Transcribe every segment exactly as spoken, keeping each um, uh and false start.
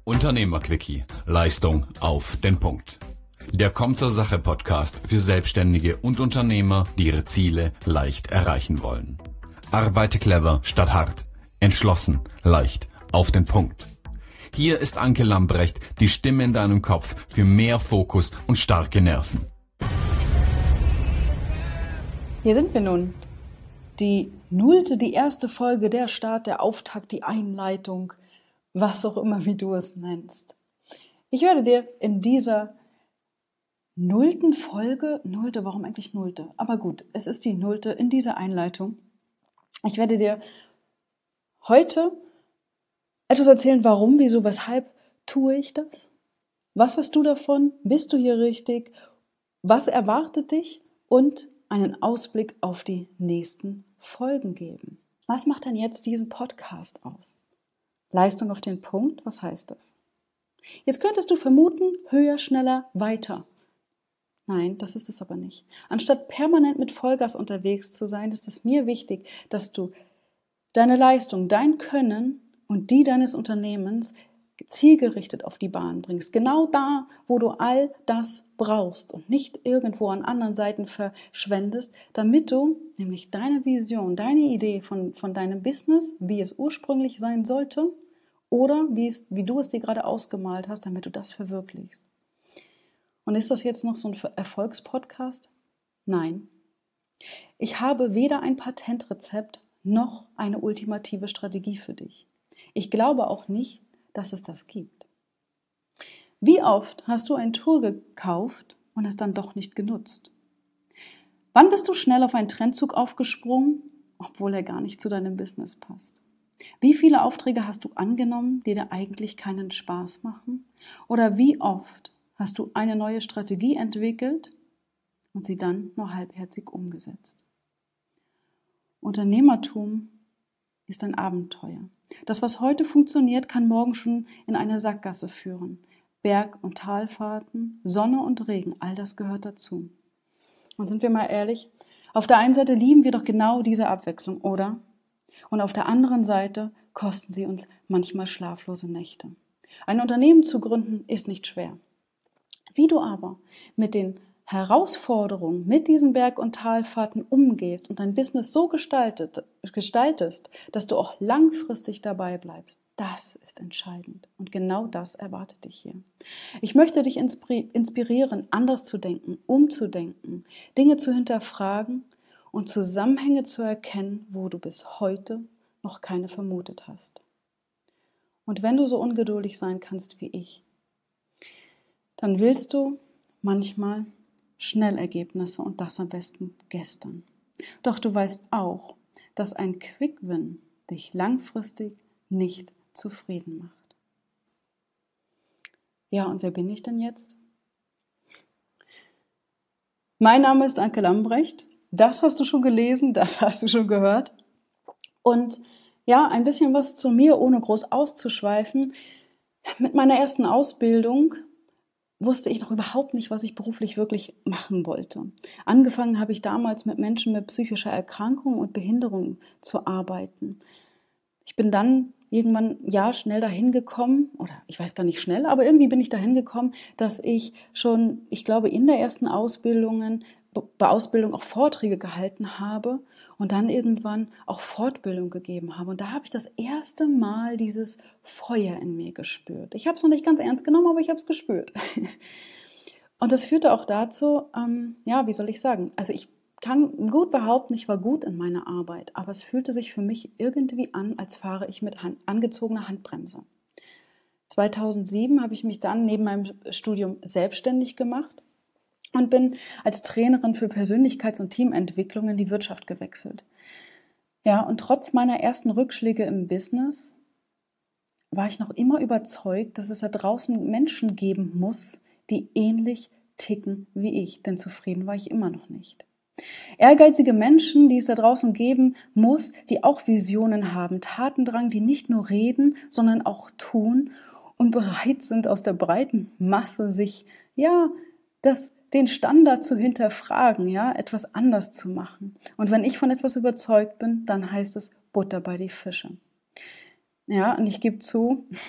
Unternehmerquickie. Leistung auf den Punkt. Der Komm zur Sache Podcast für Selbstständige und Unternehmer, die ihre Ziele leicht erreichen wollen. Arbeite clever statt hart. Entschlossen, leicht, auf den Punkt. Hier ist Anke Lambrecht, die Stimme in deinem Kopf für mehr Fokus und starke Nerven. Hier sind wir nun. Die nullte, die erste Folge, der Start, der Auftakt, die Einleitung, was auch immer, wie du es nennst. Ich werde dir in dieser nullten Folge, nullte, warum eigentlich nullte? Aber gut, es ist die nullte in dieser Einleitung. Ich werde dir heute etwas erzählen, warum, wieso, weshalb tue ich das? Was hast du davon? Bist du hier richtig? Was erwartet dich? Und einen Ausblick auf die nächsten Folgen geben. Was macht denn jetzt diesen Podcast aus? Leistung auf den Punkt, was heißt das? Jetzt könntest du vermuten, höher, schneller, weiter. Nein, das ist es aber nicht. Anstatt permanent mit Vollgas unterwegs zu sein, ist es mir wichtig, dass du deine Leistung, dein Können und die deines Unternehmens zielgerichtet auf die Bahn bringst. Genau da, wo du all das brauchst und nicht irgendwo an anderen Seiten verschwendest, damit du nämlich deine Vision, deine Idee von, von deinem Business, wie es ursprünglich sein sollte oder wie, es, wie du es dir gerade ausgemalt hast, damit du das verwirklichst. Und ist das jetzt noch so ein Erfolgspodcast? Nein. Ich habe weder ein Patentrezept noch eine ultimative Strategie für dich. Ich glaube auch nicht, dass es das gibt. Wie oft hast du ein Tool gekauft und es dann doch nicht genutzt? Wann bist du schnell auf einen Trendzug aufgesprungen, obwohl er gar nicht zu deinem Business passt? Wie viele Aufträge hast du angenommen, die dir eigentlich keinen Spaß machen? Oder wie oft hast du eine neue Strategie entwickelt und sie dann nur halbherzig umgesetzt? Unternehmertum ist ein Abenteuer. Das, was heute funktioniert, kann morgen schon in eine Sackgasse führen. Berg- und Talfahrten, Sonne und Regen, all das gehört dazu. Und sind wir mal ehrlich, auf der einen Seite lieben wir doch genau diese Abwechslung, oder? Und auf der anderen Seite kosten sie uns manchmal schlaflose Nächte. Ein Unternehmen zu gründen ist nicht schwer. Wie du aber mit den Herausforderungen, mit diesen Berg- und Talfahrten umgehst und dein Business so gestaltet, gestaltest, dass du auch langfristig dabei bleibst, das ist entscheidend. Und genau das erwartet dich hier. Ich möchte dich inspirieren, anders zu denken, umzudenken, Dinge zu hinterfragen und Zusammenhänge zu erkennen, wo du bis heute noch keine vermutet hast. Und wenn du so ungeduldig sein kannst wie ich, dann willst du manchmal Schnellergebnisse und das am besten gestern. Doch du weißt auch, dass ein Quick-Win dich langfristig nicht zufrieden macht. Ja, und wer bin ich denn jetzt? Mein Name ist Anke Lambrecht. Das hast du schon gelesen, das hast du schon gehört. Und ja, ein bisschen was zu mir, ohne groß auszuschweifen. Mit meiner ersten Ausbildung wusste ich noch überhaupt nicht, was ich beruflich wirklich machen wollte. Angefangen habe ich damals mit Menschen mit psychischer Erkrankung und Behinderung zu arbeiten. Ich bin dann irgendwann ja schnell dahin gekommen, oder ich weiß gar nicht schnell, aber irgendwie bin ich dahin gekommen, dass ich schon, ich glaube, in der ersten Ausbildungen, bei Ausbildung auch Vorträge gehalten habe und dann irgendwann auch Fortbildung gegeben habe. Und da habe ich das erste Mal dieses Feuer in mir gespürt. Ich habe es noch nicht ganz ernst genommen, aber ich habe es gespürt. Und das führte auch dazu, ähm, ja, wie soll ich sagen, also ich kann gut behaupten, ich war gut in meiner Arbeit, aber es fühlte sich für mich irgendwie an, als fahre ich mit Hand, angezogener Handbremse. zweitausendsieben habe ich mich dann neben meinem Studium selbstständig gemacht und bin als Trainerin für Persönlichkeits- und Teamentwicklung in die Wirtschaft gewechselt. Ja, und trotz meiner ersten Rückschläge im Business war ich noch immer überzeugt, dass es da draußen Menschen geben muss, die ähnlich ticken wie ich, denn zufrieden war ich immer noch nicht. Ehrgeizige Menschen, die es da draußen geben muss, die auch Visionen haben, Tatendrang, die nicht nur reden, sondern auch tun und bereit sind, aus der breiten Masse sich, ja, das, den Standard zu hinterfragen, ja, etwas anders zu machen. Und wenn ich von etwas überzeugt bin, dann heißt es Butter bei die Fische. Ja, und ich gebe zu,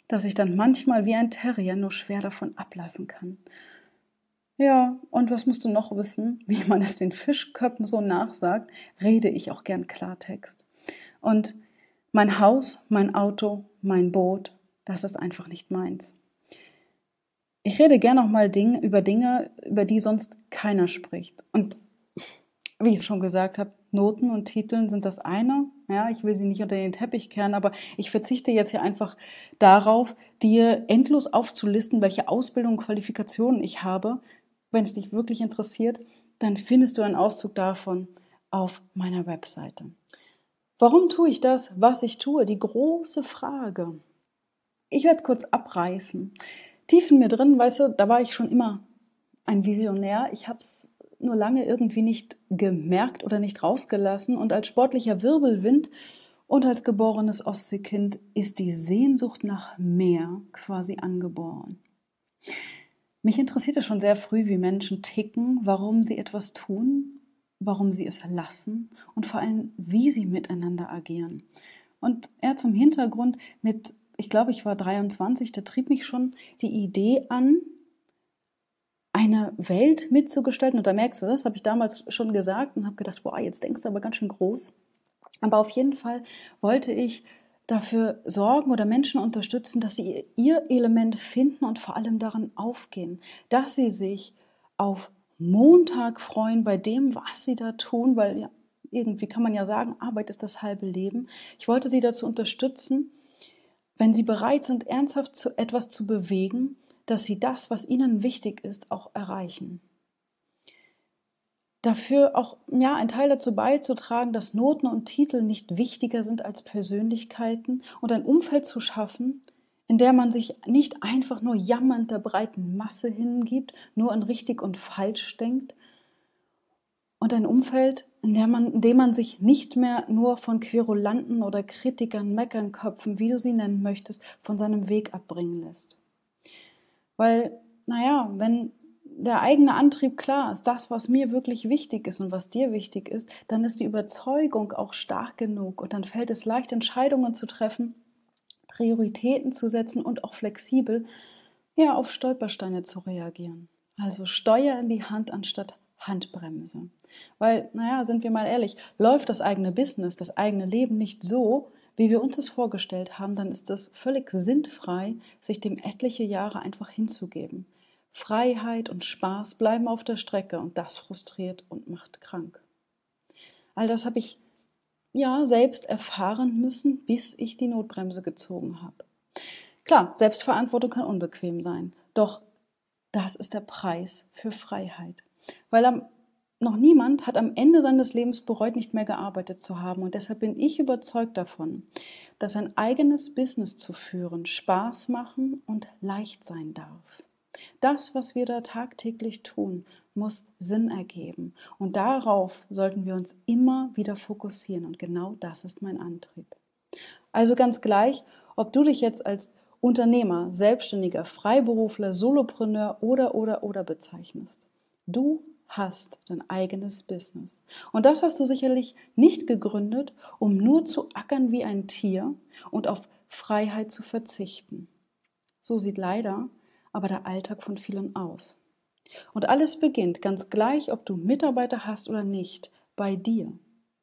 dass ich dann manchmal wie ein Terrier nur schwer davon ablassen kann. Ja, und was musst du noch wissen? Wie man es den Fischköppen so nachsagt, rede ich auch gern Klartext. Und mein Haus, mein Auto, mein Boot, das ist einfach nicht meins. Ich rede gern auch mal Ding, über Dinge, über die sonst keiner spricht. Und wie ich schon gesagt habe, Noten und Titeln sind das eine. Ja, ich will sie nicht unter den Teppich kehren, aber ich verzichte jetzt hier einfach darauf, dir endlos aufzulisten, welche Ausbildung und Qualifikationen ich habe. Wenn es dich wirklich interessiert, dann findest du einen Auszug davon auf meiner Webseite. Warum tue ich das, was ich tue? Die große Frage. Ich werde es kurz abreißen. Tief in mir drin, weißt du, da war ich schon immer ein Visionär. Ich habe es nur lange irgendwie nicht gemerkt oder nicht rausgelassen. Und als sportlicher Wirbelwind und als geborenes Ostseekind ist die Sehnsucht nach mehr quasi angeboren. Mich interessierte schon sehr früh, wie Menschen ticken, warum sie etwas tun, warum sie es lassen und vor allem, wie sie miteinander agieren. Und eher zum Hintergrund mit, ich glaube, ich war dreiundzwanzig, da trieb mich schon die Idee an, eine Welt mitzugestalten. Und da merkst du, das habe ich damals schon gesagt und habe gedacht, boah, jetzt denkst du aber ganz schön groß. Aber auf jeden Fall wollte ich dafür sorgen oder Menschen unterstützen, dass sie ihr Element finden und vor allem daran aufgehen, dass sie sich auf Montag freuen bei dem, was sie da tun, weil ja, irgendwie kann man ja sagen, Arbeit ist das halbe Leben. Ich wollte sie dazu unterstützen, wenn sie bereit sind, ernsthaft zu etwas zu bewegen, dass sie das, was ihnen wichtig ist, auch erreichen. Dafür auch ja, einen Teil dazu beizutragen, dass Noten und Titel nicht wichtiger sind als Persönlichkeiten und ein Umfeld zu schaffen, in der man sich nicht einfach nur jammernd der breiten Masse hingibt, nur an richtig und falsch denkt, und ein Umfeld, in, der man, in dem man sich nicht mehr nur von Querulanten oder Kritikern, Meckernköpfen, wie du sie nennen möchtest, von seinem Weg abbringen lässt. Weil, naja, wenn der eigene Antrieb klar ist, das, was mir wirklich wichtig ist und was dir wichtig ist, dann ist die Überzeugung auch stark genug und dann fällt es leicht, Entscheidungen zu treffen, Prioritäten zu setzen und auch flexibel ja, auf Stolpersteine zu reagieren. Also Steuer in die Hand anstatt Handbremse. Weil, naja, sind wir mal ehrlich, läuft das eigene Business, das eigene Leben nicht so, wie wir uns das vorgestellt haben, dann ist es völlig sinnfrei, sich dem etliche Jahre einfach hinzugeben. Freiheit und Spaß bleiben auf der Strecke und das frustriert und macht krank. All das habe ich ja selbst erfahren müssen, bis ich die Notbremse gezogen habe. Klar, Selbstverantwortung kann unbequem sein, doch das ist der Preis für Freiheit. Weil am, noch niemand hat am Ende seines Lebens bereut, nicht mehr gearbeitet zu haben. Und deshalb bin ich überzeugt davon, dass ein eigenes Business zu führen Spaß machen und leicht sein darf. Das, was wir da tagtäglich tun, muss Sinn ergeben. Und darauf sollten wir uns immer wieder fokussieren. Und genau das ist mein Antrieb. Also ganz gleich, ob du dich jetzt als Unternehmer, Selbstständiger, Freiberufler, Solopreneur oder, oder, oder bezeichnest. Du hast dein eigenes Business. Und das hast du sicherlich nicht gegründet, um nur zu ackern wie ein Tier und auf Freiheit zu verzichten. So sieht leider aber der Alltag von vielen aus. Und alles beginnt, ganz gleich, ob du Mitarbeiter hast oder nicht, bei dir.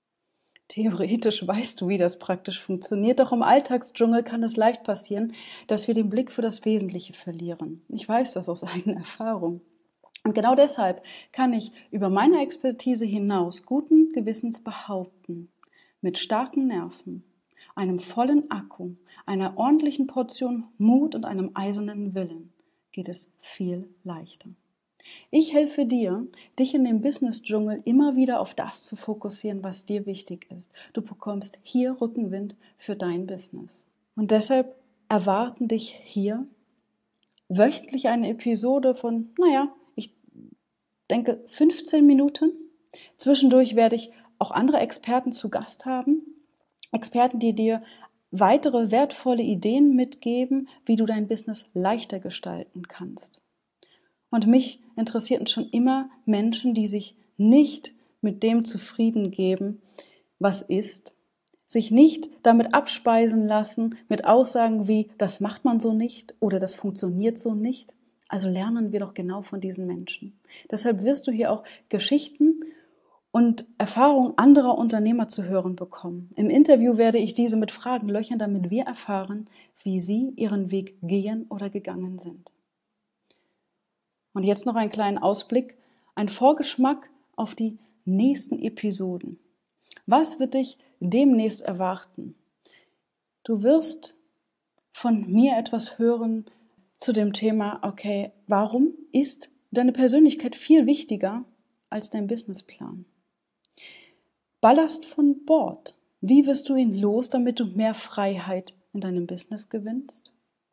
Theoretisch weißt du, wie das praktisch funktioniert, doch im Alltagsdschungel kann es leicht passieren, dass wir den Blick für das Wesentliche verlieren. Ich weiß das aus eigener Erfahrung. Und genau deshalb kann ich über meine Expertise hinaus guten Gewissens behaupten, mit starken Nerven, einem vollen Akku, einer ordentlichen Portion Mut und einem eisernen Willen geht es viel leichter. Ich helfe dir, dich in dem Business-Dschungel immer wieder auf das zu fokussieren, was dir wichtig ist. Du bekommst hier Rückenwind für dein Business. Und deshalb erwarten dich hier wöchentlich eine Episode von, naja, ich denke fünfzehn Minuten. Zwischendurch werde ich auch andere Experten zu Gast haben. Experten, die dir weitere wertvolle Ideen mitgeben, wie du dein Business leichter gestalten kannst. Und mich interessierten schon immer Menschen, die sich nicht mit dem zufrieden geben, was ist, sich nicht damit abspeisen lassen mit Aussagen wie, das macht man so nicht oder das funktioniert so nicht. Also lernen wir doch genau von diesen Menschen. Deshalb wirst du hier auch Geschichten und Erfahrungen anderer Unternehmer zu hören bekommen. Im Interview werde ich diese mit Fragen löchern, damit wir erfahren, wie sie ihren Weg gehen oder gegangen sind. Und jetzt noch einen kleinen Ausblick, ein Vorgeschmack auf die nächsten Episoden. Was wird dich demnächst erwarten? Du wirst von mir etwas hören zu dem Thema, okay, warum ist deine Persönlichkeit viel wichtiger als dein Businessplan? Ballast von Bord. Wie wirst du ihn los, damit du mehr Freiheit in deinem Business gewinnst?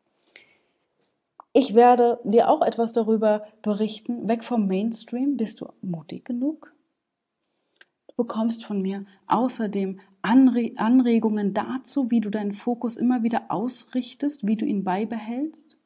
Ich werde dir auch etwas darüber berichten. Weg vom Mainstream. Bist du mutig genug? Du bekommst von mir außerdem Anre- Anregungen dazu, wie du deinen Fokus immer wieder ausrichtest, wie du ihn beibehältst.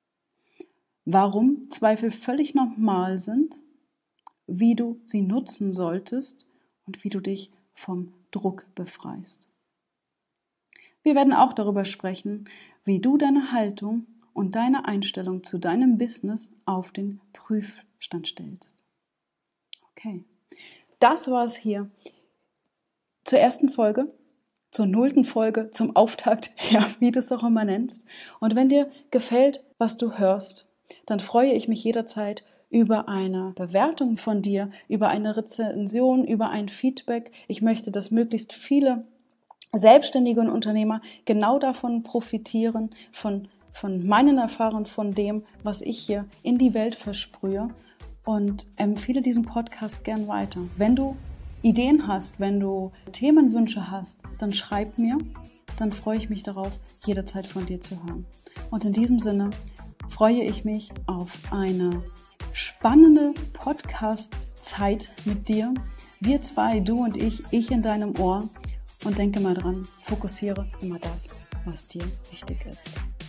Warum Zweifel völlig normal sind, wie du sie nutzen solltest und wie du dich vom Druck befreist. Wir werden auch darüber sprechen, wie du deine Haltung und deine Einstellung zu deinem Business auf den Prüfstand stellst. Okay, das war es hier zur ersten Folge, zur nullten Folge, zum Auftakt, ja, wie du es auch immer nennst. Und wenn dir gefällt, was du hörst, dann freue ich mich jederzeit über eine Bewertung von dir, über eine Rezension, über ein Feedback. Ich möchte, dass möglichst viele Selbstständige und Unternehmer genau davon profitieren, von, von meinen Erfahrungen, von dem, was ich hier in die Welt versprühe, und empfehle diesen Podcast gern weiter. Wenn du Ideen hast, wenn du Themenwünsche hast, dann schreib mir, dann freue ich mich darauf, jederzeit von dir zu hören. Und in diesem Sinne freue ich mich auf eine spannende Podcast-Zeit mit dir. Wir zwei, du und ich, ich in deinem Ohr. Und denke mal dran, fokussiere immer das, was dir wichtig ist.